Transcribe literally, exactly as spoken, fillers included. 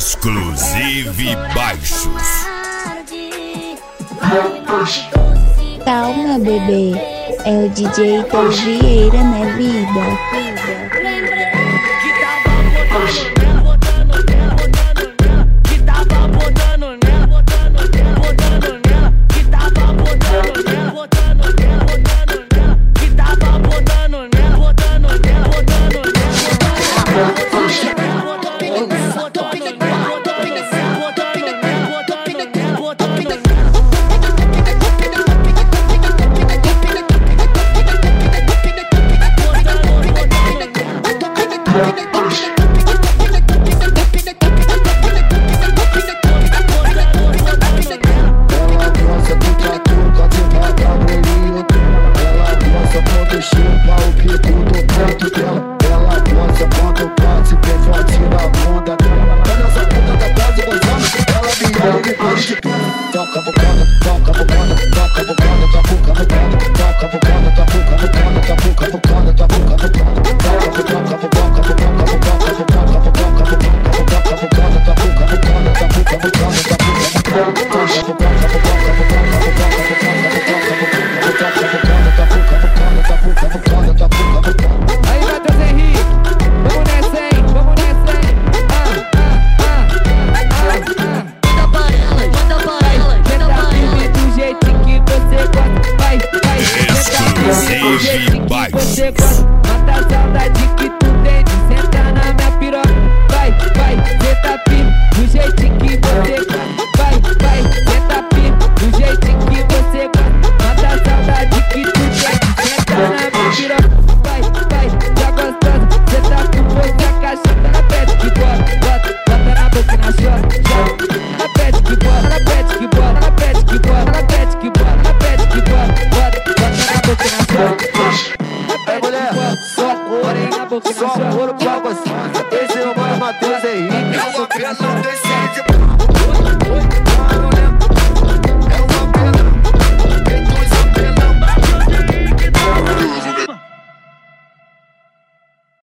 Exclusive Baixos. Calma, bebê. É o D J Tom Vieira, né, vida? Você gosta, mata a saudade que tu tem de sentar na minha piroca. Vai, vai, senta pico, do jeitinho que você gosta. Vai, vai, senta pico, do jeitinho que você gosta. Mata a saudade que tu tem de sentar na minha piroca. Vai, vai, já gostosa, senta com você a cacheta na pede que bora. Bota, bota na boca e na chora, chora. Na pede que bora, na pede que bora, na pede que bora, na pede que bora, na pede que bora. Bota, bota na boca e na chora. Aí mulher, só couro, só couro pra você. Esse é o mano Matheus Henrique.